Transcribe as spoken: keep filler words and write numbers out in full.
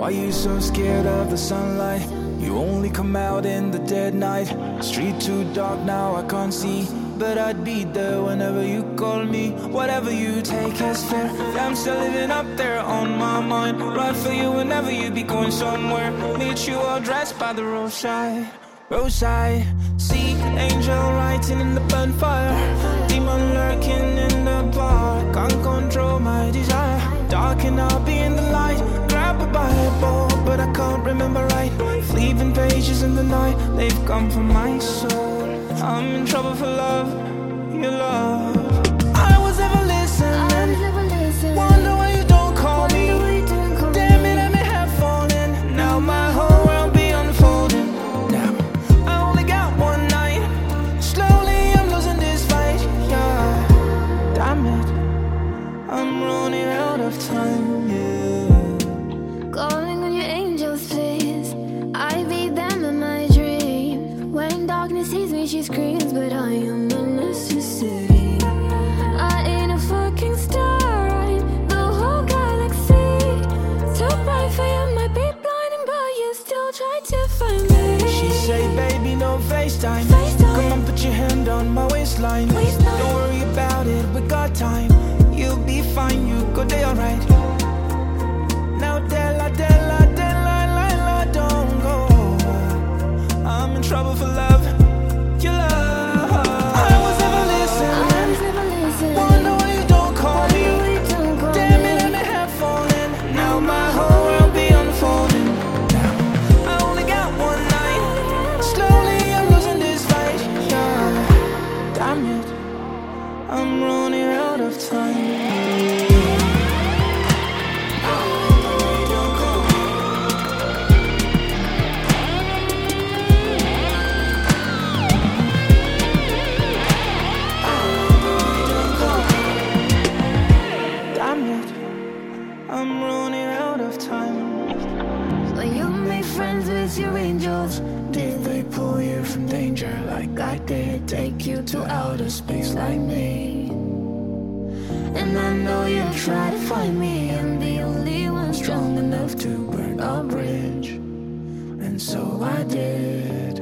Why you so scared of the sunlight? You only come out in the dead night. Street too dark now, I can't see, but I'd be there whenever you call me. Whatever you take as fair, I'm still living up there on my mind. Ride for you whenever you be going somewhere. Meet you all dressed by the roadside. Roadside, see angel writing in the bonfire, demon lurking in the bar. Can't control my desire. Dark and I'll be in the light. Grab a Bible, but I can't remember right. Fleeting pages in the night, they've come from my soul. I'm in trouble for love, your love. I was never listening. Wonder why you don't call me. Damn it, I may have fallen. Now my whole world be unfolding. Now I only got one night. Slowly I'm losing this fight. Yeah, damn it, I'm running out of time. Yeah. Calling on your angels, please. I be them in my dreams. When darkness sees me, she screams, but I am a necessity. I ain't a fucking star, I'm the whole galaxy. Too bright for you, might be blinding, but you still try to find me. She say, baby, no FaceTime. FaceTime. Come on, put your hand on my waistline. Waistline. Don't worry about it, we got time. You'll be fine, you go day alright. Now Della, Della, Della, Lila, don't go. I'm in trouble for love, your love. I was never I listening. was never listening. Wonder why you don't call me. Why you don't call Damn me? it, I may have fallen. Now my whole world be unfolding. Now I only got one night. Slowly I'm losing this fight. Yeah, damn it, I'm running out of time. Damn it, I'm running out of time. When you make friends with your angels, Did they pull you from danger like I did? take you to outer space Like me. And I know you try to find me. I'm the only one strong Strong enough enough to burn a bridge. And so I did.